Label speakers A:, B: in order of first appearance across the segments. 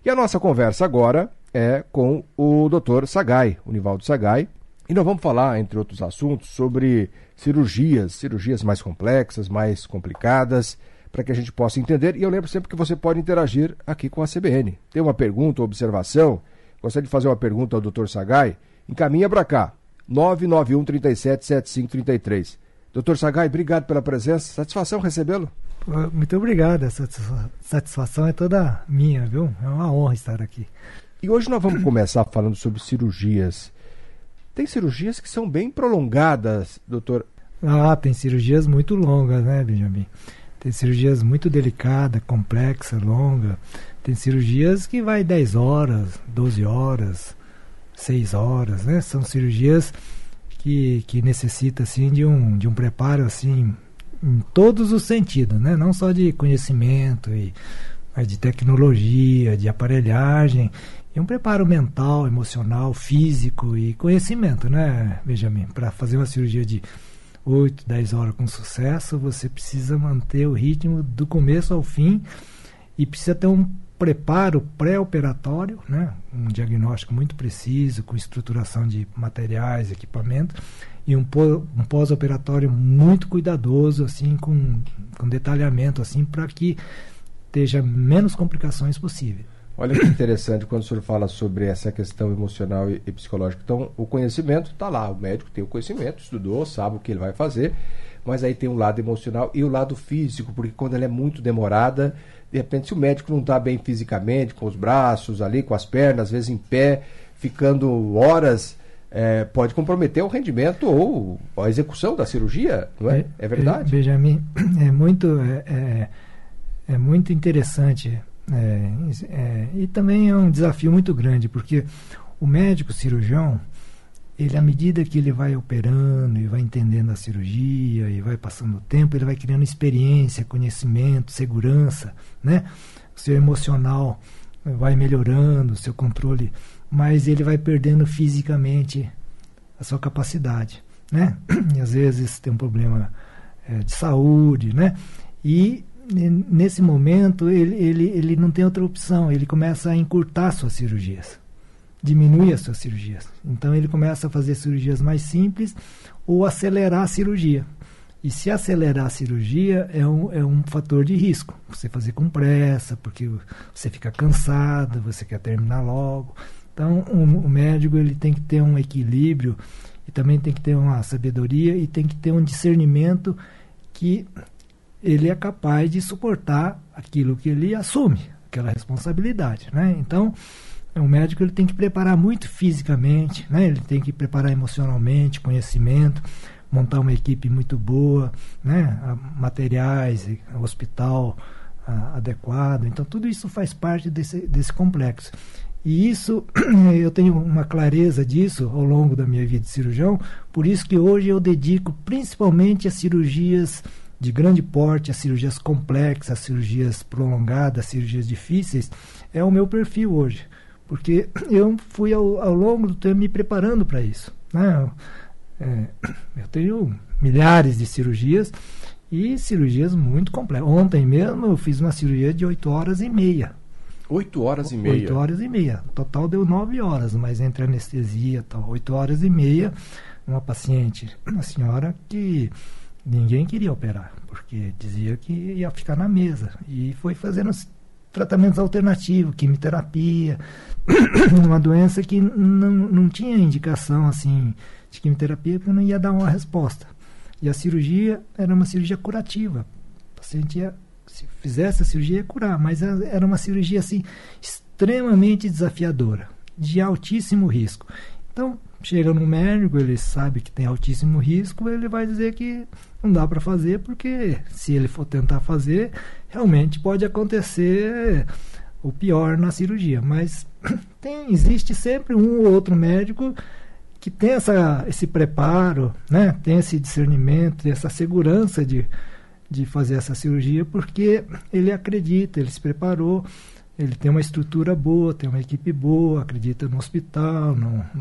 A: E a nossa conversa agora é com o Dr. Sagai, o Nivaldo Sagai, e nós vamos falar, entre outros assuntos, sobre cirurgias mais complexas, mais complicadas, para que a gente possa entender. E eu lembro sempre que você pode interagir aqui com a CBN. Tem uma pergunta, observação, gostaria de fazer uma pergunta ao Dr. Sagai? Encaminha para cá, 991 37 7533. Dr. Sagai, obrigado pela presença. Satisfação recebê-lo?
B: Muito obrigado. A satisfação é toda minha, viu? É uma honra estar aqui.
A: E hoje nós vamos começar falando sobre cirurgias. Tem cirurgias que são bem prolongadas, doutor?
B: Tem cirurgias muito longas, né, Benjamin? Tem cirurgias muito delicadas, complexas, longas. Tem cirurgias que vai 10 horas, 12 horas, 6 horas, né? São cirurgias que necessitam, assim, de um preparo, assim, em todos os sentidos, né? Não só de conhecimento, mas de tecnologia, de aparelhagem, e um preparo mental, emocional, físico e conhecimento, né, Benjamin? Para fazer uma cirurgia de 8, 10 horas com sucesso, você precisa manter o ritmo do começo ao fim e precisa ter um preparo pré-operatório, né? Um diagnóstico muito preciso, com estruturação de materiais, equipamentos, e um pós-operatório muito cuidadoso, assim, com detalhamento, assim, para que esteja menos complicações possível.
A: Olha que interessante quando o senhor fala sobre essa questão emocional e psicológica. Então, o conhecimento está lá, o médico tem o conhecimento, estudou, sabe o que ele vai fazer, mas aí tem o lado emocional e o lado físico, porque quando ela é muito demorada, de repente, se o médico não está bem fisicamente, com os braços ali, com as pernas, às vezes em pé, ficando horas, pode comprometer o rendimento ou a execução da cirurgia, não é? É verdade?
B: Benjamin, é muito interessante. E também é um desafio muito grande, porque o médico cirurgião, ele, à medida que ele vai operando e vai entendendo a cirurgia e vai passando o tempo, ele vai criando experiência, conhecimento, segurança, né? O seu emocional vai melhorando, o seu controle, mas ele vai perdendo fisicamente a sua capacidade, né? E às vezes tem um problema de saúde, né? E nesse momento ele não tem outra opção, ele começa a encurtar suas cirurgias, diminui as suas cirurgias. Então ele começa a fazer cirurgias mais simples ou acelerar a cirurgia. E se acelerar a cirurgia é um fator de risco. Você fazer com pressa, porque você fica cansado, você quer terminar logo. Então o médico ele tem que ter um equilíbrio e também tem que ter uma sabedoria e tem que ter um discernimento que ele é capaz de suportar aquilo que ele assume, aquela responsabilidade, né? Então, o médico ele tem que preparar muito fisicamente, né? Ele tem que preparar emocionalmente, conhecimento, montar uma equipe muito boa, né? Materiais, hospital adequado. Então, tudo isso faz parte desse complexo. E isso, eu tenho uma clareza disso ao longo da minha vida de cirurgião, por isso que hoje eu dedico principalmente a cirurgias de grande porte, as cirurgias complexas, as cirurgias prolongadas, as cirurgias difíceis, é o meu perfil hoje. Porque eu fui ao longo do tempo me preparando para isso, né? Eu tenho milhares de cirurgias e cirurgias muito complexas. Ontem mesmo eu fiz uma cirurgia de 8 horas e meia.
A: 8 horas e meia?
B: 8 horas e meia. O total deu 9 horas, mas entre anestesia e tal, 8 horas e meia, uma paciente, uma senhora que ninguém queria operar, porque dizia que ia ficar na mesa. E foi fazendo tratamentos alternativos, quimioterapia, uma doença que não tinha indicação assim, de quimioterapia, porque não ia dar uma resposta. E a cirurgia era uma cirurgia curativa. O paciente se fizesse a cirurgia, ia curar, mas era uma cirurgia assim, extremamente desafiadora, de altíssimo risco. Então, chega no médico, ele sabe que tem altíssimo risco, ele vai dizer que não dá para fazer, porque se ele for tentar fazer, realmente pode acontecer o pior na cirurgia. Mas existe sempre um ou outro médico que tem esse preparo, né? Tem esse discernimento, essa segurança de fazer essa cirurgia, porque ele acredita, ele se preparou, ele tem uma estrutura boa, tem uma equipe boa, acredita no hospital,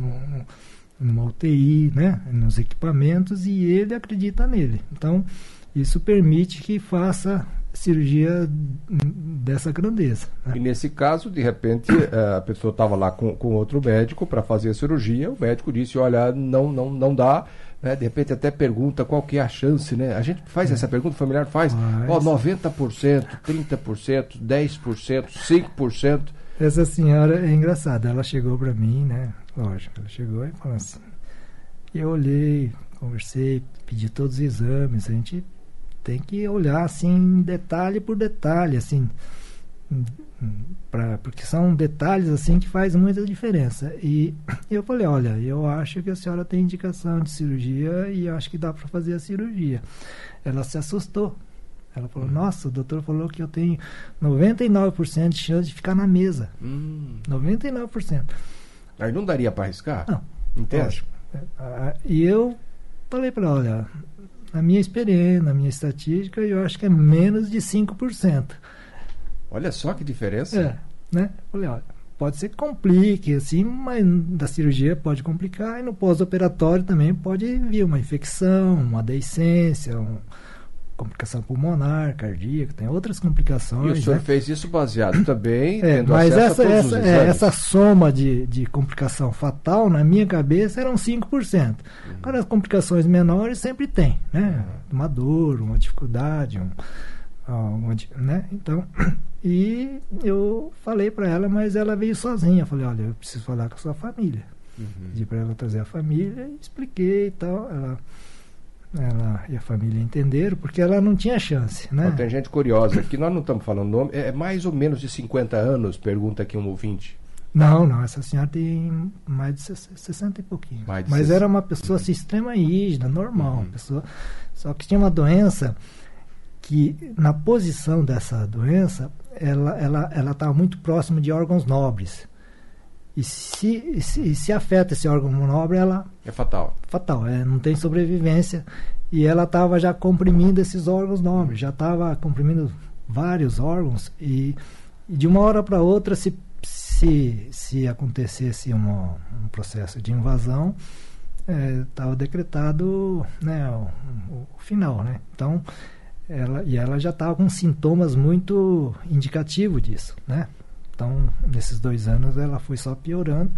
B: numa UTI, né? Nos equipamentos, e ele acredita nele. Então, isso permite que faça cirurgia dessa grandeza, né?
A: E nesse caso, de repente, a pessoa estava lá com outro médico para fazer a cirurgia, o médico disse, olha, não dá, né? De repente até pergunta qual que é a chance, né? A gente faz essa pergunta, o familiar faz, 90%, 30%, 10%, 5%.
B: Essa senhora é engraçada, ela chegou para mim, né? Lógico, ela chegou e falou assim, eu olhei, conversei, pedi todos os exames, a gente tem que olhar assim, detalhe por detalhe, assim, porque são detalhes assim que faz muita diferença. E eu falei, olha, eu acho que a senhora tem indicação de cirurgia e acho que dá para fazer a cirurgia. Ela se assustou. Ela falou, nossa, o doutor falou que eu tenho 99% de chance de ficar na mesa. 99%.
A: Aí não daria para arriscar?
B: Não.
A: Entende?
B: E eu falei para ela, olha, na minha experiência, na minha estatística, eu acho que é menos de 5%.
A: Olha só que diferença.
B: Né? Falei, olha, pode ser que complique, assim, mas da cirurgia pode complicar, e no pós-operatório também pode vir uma infecção, uma deiscência, complicação pulmonar, cardíaca, tem outras complicações.
A: E o senhor fez isso baseado também, tendo
B: mas
A: acesso a todos os exames.
B: Essa soma de complicação fatal, na minha cabeça, eram 5%. Agora, as complicações menores sempre tem, né? Uma dor, uma dificuldade, né? Então, e eu falei para ela, mas ela veio sozinha. Eu falei, olha, eu preciso falar com a sua família. Pedi para ela trazer a família, expliquei e tal. Ela e a família entenderam, porque ela não tinha chance, né?
A: Tem gente curiosa aqui, nós não estamos falando nome, é mais ou menos de 50 anos, pergunta aqui um ouvinte.
B: Não, essa senhora tem mais de 60 e pouquinho. Mas era uma pessoa assim, extrema rígida, normal, pessoa, só que tinha uma doença que, na posição dessa doença, ela estava muito próxima de órgãos nobres. E se afeta esse órgão nobre, ela...
A: É fatal.
B: Fatal, não tem sobrevivência. E ela estava já comprimindo esses órgãos nobres, já estava comprimindo vários órgãos. E de uma hora para outra, se acontecesse um processo de invasão, estava decretado, né, o final, né? Então, ela já estava com sintomas muito indicativos disso, né? Então, nesses 2 anos, ela foi só piorando.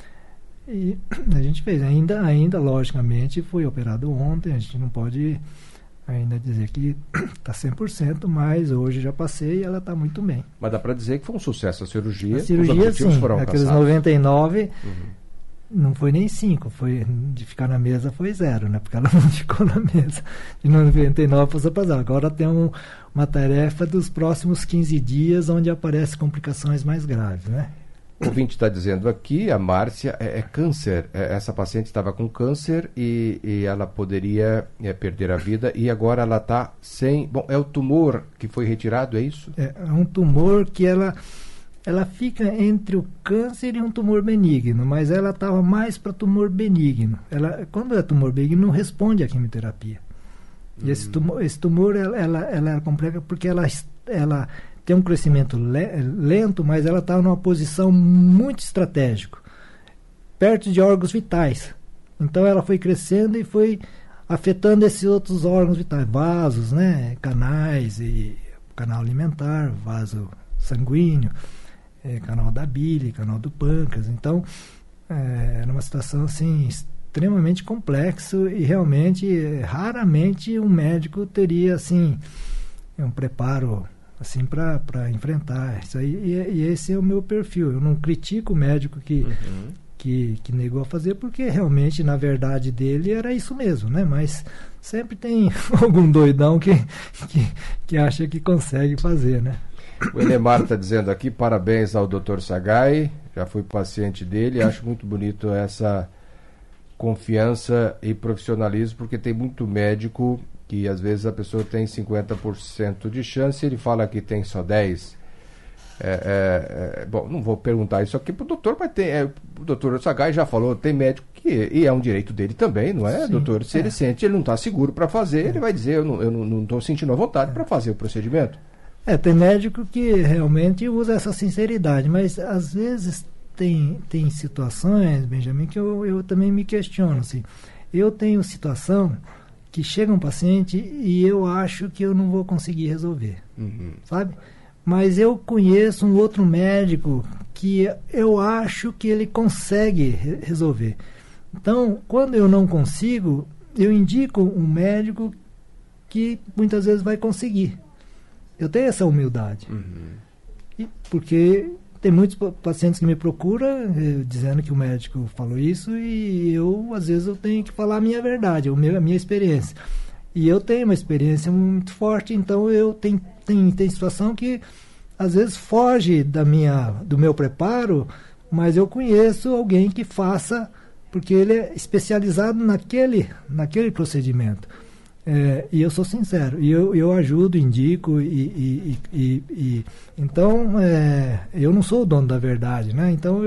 B: E a gente fez. Ainda logicamente, foi operado ontem. A gente não pode ainda dizer que está 100%, mas hoje já passei e ela está muito bem.
A: Mas dá para dizer que foi um sucesso a cirurgia.
B: A cirurgia, sim.
A: Foram
B: aqueles 99, não foi nem 5. De ficar na mesa foi 0, né? Porque ela não ficou na mesa. De 99 passou para 0. Agora tem uma tarefa dos próximos 15 dias, onde aparecem complicações mais graves, né?
A: O ouvinte está dizendo aqui, a Márcia, é câncer. Essa paciente estava com câncer e ela poderia perder a vida e agora ela está sem... Bom, é o tumor que foi retirado, é isso?
B: É um tumor que ela fica entre o câncer e um tumor benigno, mas ela estava mais para tumor benigno. Quando é tumor benigno, não responde à quimioterapia. E esse tumor ela é complexa porque ela tem um crescimento lento, mas ela está numa posição muito estratégica, perto de órgãos vitais. Então ela foi crescendo e foi afetando esses outros órgãos vitais, vasos, né, canais, e canal alimentar, vaso sanguíneo, canal da bile, canal do pâncreas. Então era uma situação assim extremamente complexo e realmente raramente um médico teria assim um preparo assim para enfrentar isso aí, e esse é o meu perfil. Eu não critico o médico que negou a fazer, porque realmente na verdade dele era isso mesmo, né? Mas sempre tem algum doidão que acha que consegue fazer, né?
A: O Enemar está dizendo aqui, parabéns ao Dr. Sagai, já fui paciente dele, acho muito bonito essa confiança e profissionalismo, porque tem muito médico que às vezes a pessoa tem 50% de chance, ele fala que tem só 10%. Bom, não vou perguntar isso aqui para o doutor, mas o doutor Sagai já falou, tem médico e é um direito dele também, não é, sim, doutor? Se ele sente, ele não está seguro para fazer, ele vai dizer, eu não estou sentindo a vontade para fazer o procedimento.
B: Tem médico que realmente usa essa sinceridade, mas às vezes tem situações, Benjamin, que eu também me questiono. Assim. Eu tenho situação que chega um paciente e eu acho que eu não vou conseguir resolver, sabe? Mas eu conheço um outro médico que eu acho que ele consegue resolver. Então, quando eu não consigo, eu indico um médico que muitas vezes vai conseguir. Eu tenho essa humildade. Porque tem muitos pacientes que me procuram dizendo que o médico falou isso e eu, às vezes, eu tenho que falar a minha verdade, a minha experiência. E eu tenho uma experiência muito forte, então eu tenho situação que, às vezes, foge do meu preparo, mas eu conheço alguém que faça, porque ele é especializado naquele procedimento. E eu sou sincero, e eu ajudo, indico, então eu não sou o dono da verdade, né? Então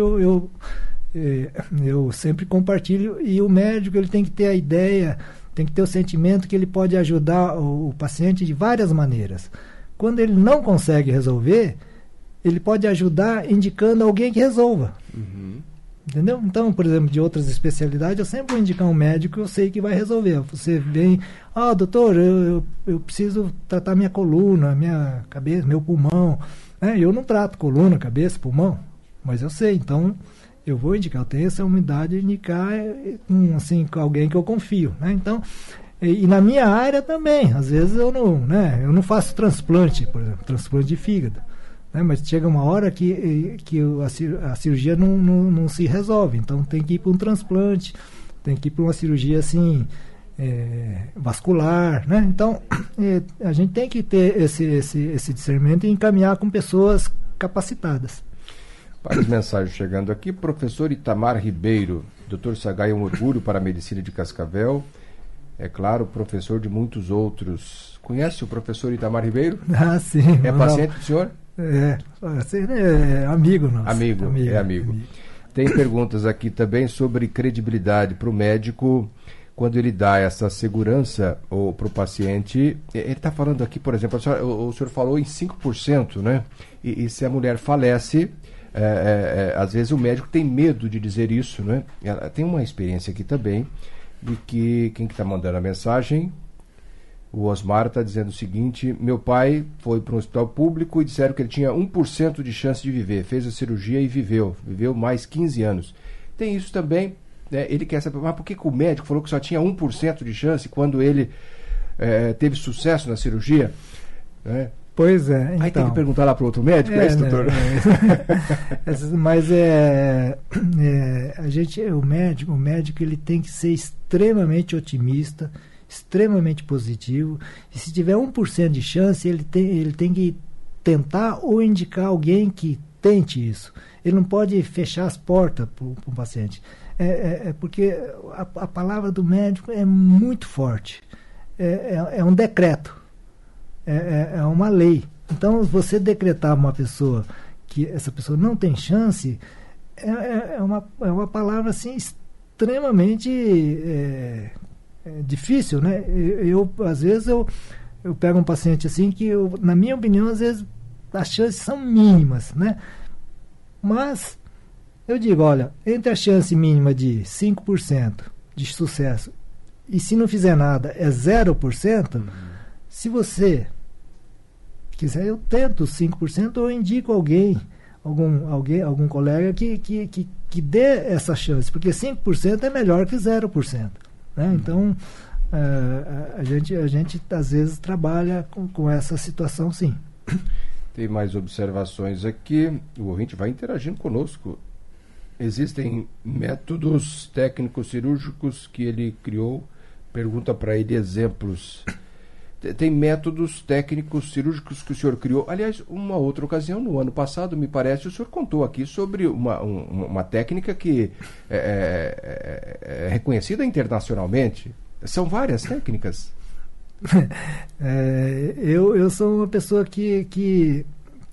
B: eu sempre compartilho, e o médico ele tem que ter a ideia, tem que ter o sentimento que ele pode ajudar o paciente de várias maneiras. Quando ele não consegue resolver, ele pode ajudar indicando alguém que resolva. Entendeu? Então, por exemplo, de outras especialidades, eu sempre vou indicar um médico que eu sei que vai resolver. Você vem, doutor, eu preciso tratar minha coluna, minha cabeça, meu pulmão. Eu não trato coluna, cabeça, pulmão, mas eu sei. Então, eu vou indicar, eu tenho essa humildade de indicar assim, com alguém que eu confio. Né? Então, e na minha área também, às vezes eu não faço transplante, por exemplo, transplante de fígado. Mas chega uma hora que a cirurgia não se resolve, então tem que ir para um transplante, tem que ir para uma cirurgia assim, vascular, né? Então a gente tem que ter esse discernimento e encaminhar com pessoas capacitadas.
A: Várias mensagens chegando aqui. Professor Itamar Ribeiro, Dr. Sagai é um orgulho para a medicina de Cascavel, é claro, professor de muitos outros. Conhece o professor Itamar Ribeiro?
B: Sim.
A: É paciente do senhor?
B: Amigo nosso.
A: Amigo. Tem perguntas aqui também sobre credibilidade para o médico quando ele dá essa segurança para o paciente. Ele está falando aqui, por exemplo, o senhor falou em 5%, né? E se a mulher falece, às vezes o médico tem medo de dizer isso, né? Ela tem uma experiência aqui também de que quem que está mandando a mensagem? O Osmar está dizendo o seguinte: meu pai foi para um hospital público e disseram que ele tinha 1% de chance de viver. Fez a cirurgia e viveu mais 15 anos. Tem isso também, ele quer saber, mas por que o médico falou que só tinha 1% de chance quando ele teve sucesso na cirurgia?
B: Pois é.
A: Aí tem que perguntar lá para o outro médico, é isso, doutor?
B: Mas o médico ele tem que ser extremamente otimista, extremamente positivo, e se tiver 1% de chance, ele tem que tentar ou indicar alguém que tente isso. Ele não pode fechar as portas para o paciente. Porque a palavra do médico é muito forte. É um decreto. É uma lei. Então, você decretar uma pessoa que essa pessoa não tem chance, é uma palavra assim, extremamente difícil, né? Às vezes eu pego um paciente assim que na minha opinião, às vezes as chances são mínimas, né? Mas eu digo, olha, entre a chance mínima de 5% de sucesso e se não fizer nada é 0%, se você quiser, eu tento 5% ou indico algum colega que dê essa chance, porque 5% é melhor que 0%. Né? Então, a gente às vezes trabalha com essa situação, sim.
A: Tem mais observações aqui. O ouvinte vai interagindo conosco. Existem métodos técnicos cirúrgicos que ele criou? Pergunta para ele exemplos. Tem métodos técnicos cirúrgicos que o senhor criou. Aliás, uma outra ocasião, no ano passado, me parece, o senhor contou aqui sobre uma técnica que é reconhecida internacionalmente. São várias técnicas.
B: Eu sou uma pessoa que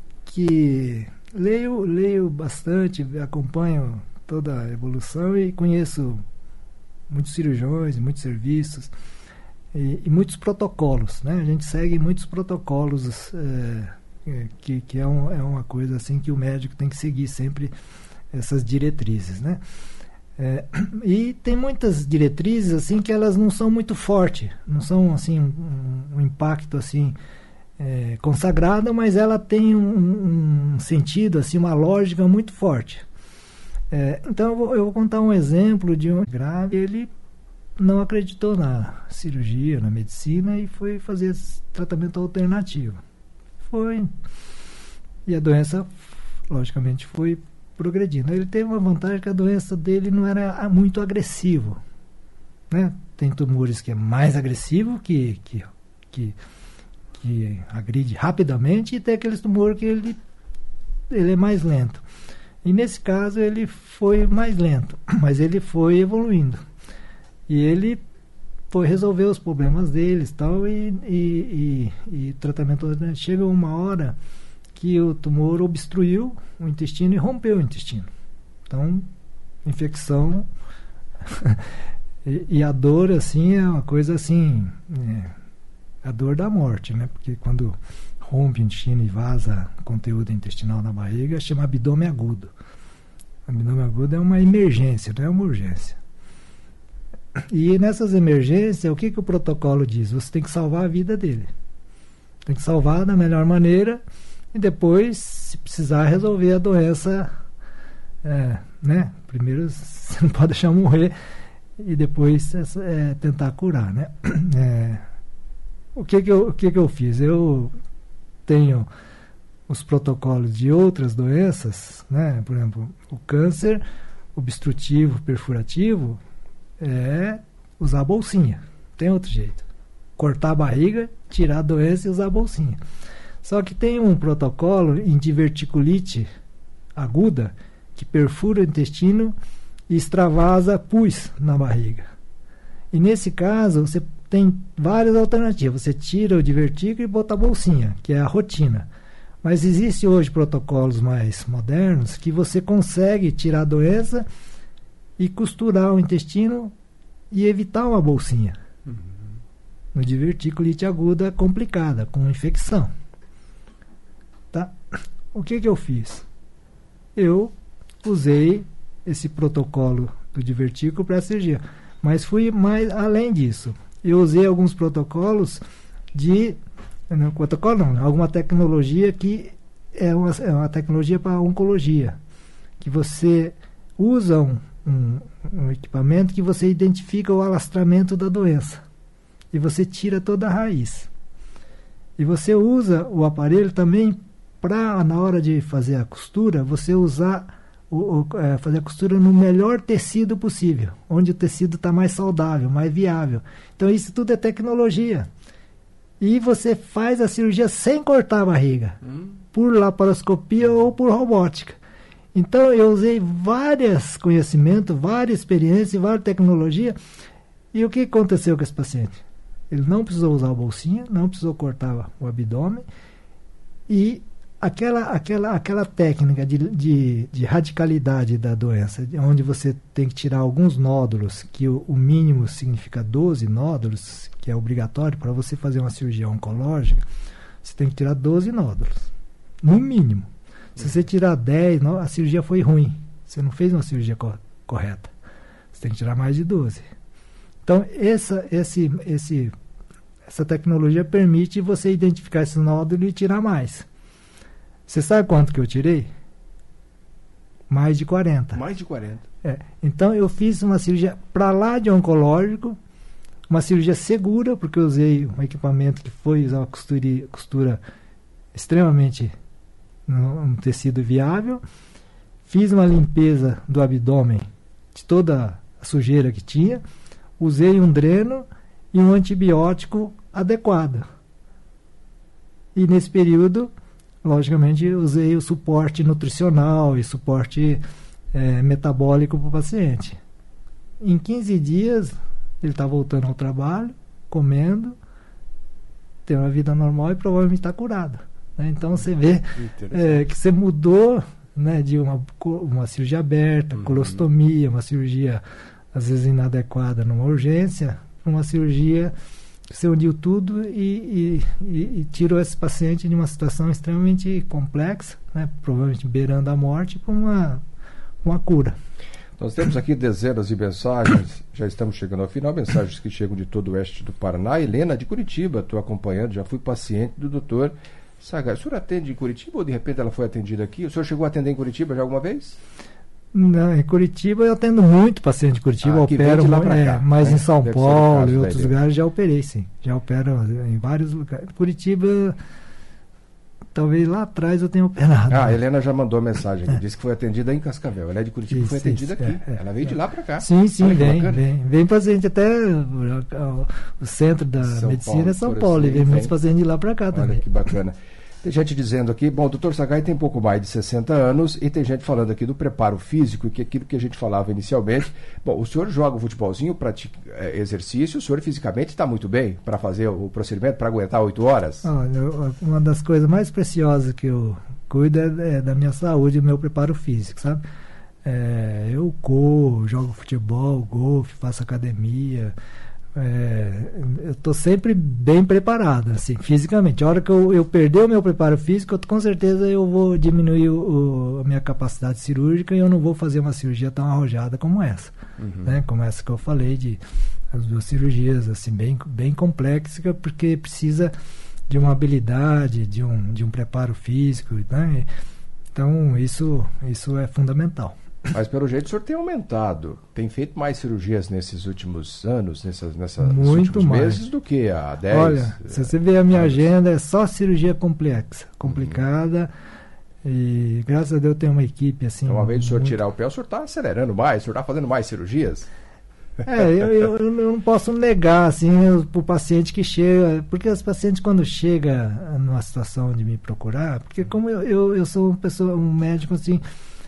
B: leio bastante, acompanho toda a evolução e conheço muitos cirurgiões, muitos serviços. E muitos protocolos, né? A gente segue muitos protocolos que é uma coisa assim que o médico tem que seguir sempre essas diretrizes, né? E tem muitas diretrizes assim que elas não são muito fortes, não são assim um impacto assim consagrado, mas ela tem um sentido, assim, uma lógica muito forte. Então eu vou contar um exemplo de um grave. Ele não acreditou na cirurgia, na medicina, e foi fazer tratamento alternativo. E a doença, logicamente, foi progredindo. Ele teve uma vantagem, que a doença dele não era muito agressiva, né? Tem tumores que é mais agressivo, que agride rapidamente, e tem aqueles tumores que ele é mais lento. E nesse caso ele foi mais lento, mas ele foi evoluindo. E ele foi resolver os problemas deles tal, e tratamento. Chega uma hora que o tumor obstruiu o intestino e rompeu o intestino. Então, infecção e a dor, assim, é uma coisa assim, a dor da morte, né? Porque quando rompe o intestino e vaza conteúdo intestinal na barriga, chama abdômen agudo. Abdômen agudo é uma emergência, não é uma urgência. E nessas emergências, o que o protocolo diz? Você tem que salvar a vida dele. Tem que salvar da melhor maneira, e depois, se precisar, resolver a doença, né? Primeiro você não pode deixar morrer, e depois tentar curar, né? O que eu fiz? Eu tenho os protocolos de outras doenças, né? Por exemplo, o câncer obstrutivo perfurativo é usar a bolsinha. Tem outro jeito. Cortar a barriga, tirar a doença e usar a bolsinha. Só que tem um protocolo em diverticulite aguda que perfura o intestino e extravasa pus na barriga. E nesse caso, você tem várias alternativas. Você tira o divertículo e bota a bolsinha, que é a rotina. Mas existe hoje protocolos mais modernos que você consegue tirar a doença e costurar o intestino e evitar uma bolsinha. No diverticulite aguda complicada, com infecção. Tá? O que eu fiz? Eu usei esse protocolo do divertículo para a cirurgia. Mas fui mais além disso. Eu usei alguns protocolos alguma tecnologia que é uma tecnologia para oncologia, que você usa um equipamento que você identifica o alastramento da doença e você tira toda a raiz. E você usa o aparelho também para, na hora de fazer a costura, você fazer a costura no melhor tecido possível, onde o tecido está mais saudável, mais viável. Então isso tudo é tecnologia. E você faz a cirurgia sem cortar a barriga, por laparoscopia ou por robótica. Então eu usei vários conhecimentos, várias experiências, várias tecnologias. E o que aconteceu com esse paciente? Ele não precisou usar a bolsinha, não precisou cortar o abdômen, e aquela técnica de radicalidade da doença, onde você tem que tirar alguns nódulos, que o mínimo significa 12 nódulos, que é obrigatório para você fazer uma cirurgia oncológica, você tem que tirar 12 nódulos, no mínimo. Se você tirar 10, a cirurgia foi ruim, você não fez uma cirurgia correta, você tem que tirar mais de 12. Então essa tecnologia permite você identificar esse nódulo e tirar mais. Você sabe quanto que eu tirei? Mais de 40.
A: Mais de 40.
B: Então eu fiz uma cirurgia para lá de oncológico, uma cirurgia segura, porque eu usei um equipamento que foi usar uma costura extremamente um tecido viável. Fiz uma limpeza do abdômen de toda a sujeira que tinha. Usei um dreno e um antibiótico adequado. E nesse período, logicamente, eu usei o suporte nutricional e suporte metabólico para o paciente. Em 15 dias, ele está voltando ao trabalho, comendo, tem uma vida normal e provavelmente está curado. Né? Então, você vê que você mudou, né, de uma cirurgia aberta, colostomia, uma cirurgia, às vezes, inadequada numa urgência, para uma cirurgia que você uniu tudo e tirou esse paciente de uma situação extremamente complexa, né, provavelmente beirando a morte, para uma cura.
A: Nós temos aqui dezenas de mensagens, já estamos chegando ao final, mensagens que chegam de todo o oeste do Paraná. Helena, de Curitiba, estou acompanhando, já fui paciente do doutor Sagai. O senhor atende em Curitiba ou de repente ela foi atendida aqui? O senhor chegou a atender em Curitiba já alguma vez?
B: Não, em Curitiba eu atendo muito paciente de Curitiba, opero
A: lá pra cá,
B: mas
A: né?
B: em São
A: Deve
B: Paulo e outros lugares já operei, sim. Já opero em vários lugares. Curitiba, talvez lá atrás eu tenha operado.
A: A Helena já mandou mensagem aqui, disse que foi atendida em Cascavel. Ela é de Curitiba e foi atendida aqui. Ela veio de lá para cá.
B: Sim, vem paciente até o centro da medicina é São Paulo, e vem muitos pacientes de lá para cá também.
A: Olha que bacana. Tem gente dizendo aqui, bom, o doutor Sagai tem pouco mais de 60 anos e tem gente falando aqui do preparo físico e que aquilo que a gente falava inicialmente. Bom, o senhor joga o futebolzinho, pratica exercício, o senhor fisicamente está muito bem para fazer o procedimento, para aguentar 8 horas?
B: Olha, uma das coisas mais preciosas que eu cuido é da minha saúde e do meu preparo físico, sabe? Eu corro, jogo futebol, golfe, faço academia. Eu estou sempre bem preparado, assim, fisicamente. A hora que eu perder o meu preparo físico, com certeza eu vou diminuir a minha capacidade cirúrgica e eu não vou fazer uma cirurgia tão arrojada como essa, né? Como essa que eu falei, as duas cirurgias assim, bem complexas, porque precisa de uma habilidade, de um preparo físico, né? Então isso é fundamental.
A: Mas pelo jeito o senhor tem aumentado, tem feito mais cirurgias nesses últimos anos, nesses
B: muito
A: últimos
B: mais
A: meses do que há 10
B: Olha, se você ver a minha agenda, é só cirurgia complicada, e graças a Deus tem uma equipe assim.
A: Então, uma vez o senhor tirar o pé, o senhor está acelerando mais, o senhor está fazendo mais cirurgias?
B: Eu não posso negar assim para o paciente que chega, porque os pacientes quando chegam numa situação de me procurar, porque como eu sou um médico assim,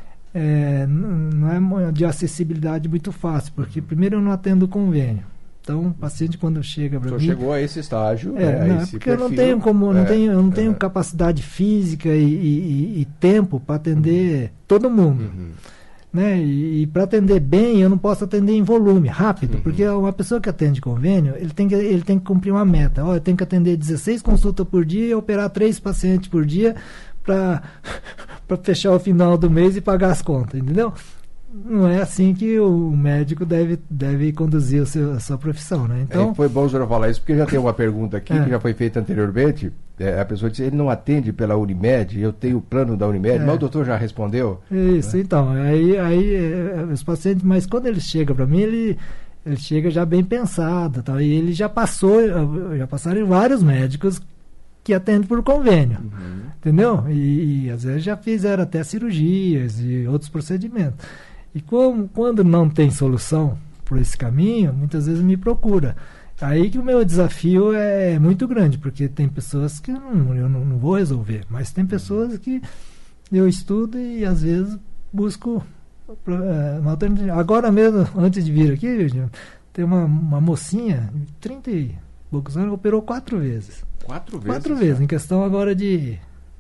B: não é de acessibilidade muito fácil, porque primeiro eu não atendo convênio. Então o paciente quando chega para mim...
A: chegou a esse estágio,
B: porque eu não tenho capacidade física e tempo para atender todo mundo. Né? E para atender bem, eu não posso atender em volume, rápido, porque uma pessoa que atende convênio, ele tem que cumprir uma meta. Eu tenho que atender 16 consultas por dia e operar 3 pacientes por dia para fechar o final do mês e pagar as contas, entendeu? Não é assim que o médico deve conduzir a sua profissão, né? Então,
A: foi bom o senhor falar isso, porque já tem uma pergunta aqui que já foi feita anteriormente. A pessoa disse, ele não atende pela Unimed, eu tenho o plano da Unimed, mas o doutor já respondeu?
B: Isso, né? Então, aí os pacientes, mas quando eles chegam para mim, ele chega já bem pensado, tá? E ele já passaram em vários médicos que atendem por convênio, entendeu? E às vezes já fizeram até cirurgias e outros procedimentos. E quando não tem solução por esse caminho, muitas vezes me procura. Aí que o meu desafio é muito grande, porque tem pessoas que eu não vou resolver, mas tem pessoas que eu estudo e às vezes busco uma alternativa. Agora mesmo, antes de vir aqui, tem uma mocinha de 30 e poucos anos, operou 4 vezes.
A: 4 vezes?
B: 4 vezes, em questão agora de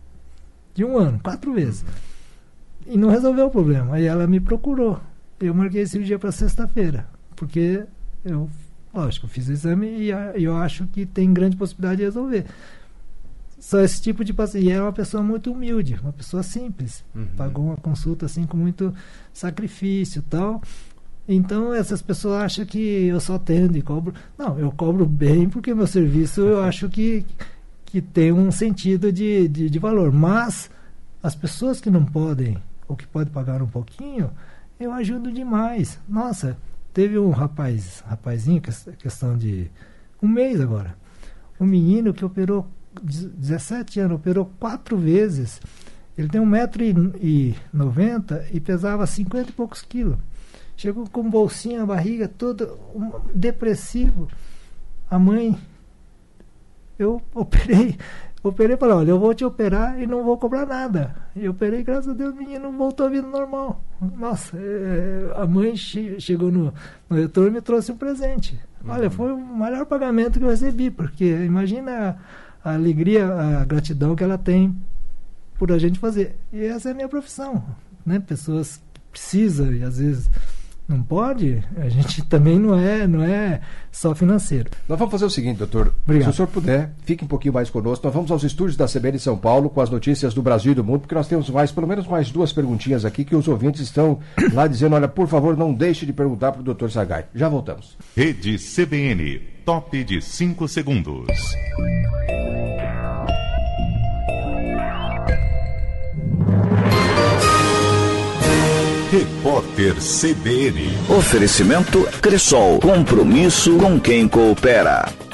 B: 1 ano, 4 vezes. E não resolveu o problema. Aí ela me procurou. Eu marquei a cirurgia para sexta-feira, porque lógico, eu fiz o exame e eu acho que tem grande possibilidade de resolver. Só esse tipo de paciente. E era uma pessoa muito humilde, uma pessoa simples. Pagou uma consulta assim com muito sacrifício e tal. Então essas pessoas acham que eu só atendo e cobro. Não, eu cobro bem porque meu serviço eu acho que tem um sentido de valor. Mas as pessoas que não podem, ou que podem pagar um pouquinho, eu ajudo demais. Nossa, teve um rapazinho, questão de 1 mês agora, um menino que operou 17 anos, operou 4 vezes. Ele tem 1,90 m e pesava 50 e poucos quilos. Chegou com bolsinha, a barriga toda, depressivo. A mãe, eu operei e falei, olha, eu vou te operar e não vou cobrar nada. E eu operei, graças a Deus, o menino voltou à vida normal. Nossa, a mãe chegou no retorno e me trouxe um presente. Olha, foi o maior pagamento que eu recebi, porque imagina a alegria, a gratidão que ela tem por a gente fazer. E essa é a minha profissão, né? Pessoas que precisam e às vezes Não pode. A gente também não é só financeiro.
A: Nós vamos fazer o seguinte, doutor.
B: Obrigado.
A: Se o senhor puder, fique um pouquinho mais conosco. Nós vamos aos estúdios da CBN São Paulo com as notícias do Brasil e do mundo, porque nós temos pelo menos mais 2 perguntinhas aqui que os ouvintes estão lá dizendo, olha, por favor, não deixe de perguntar para o doutor Sagai. Já voltamos.
C: Rede CBN, top de 5 segundos. Repórter CBN.
D: Oferecimento Cressol. Compromisso com quem coopera.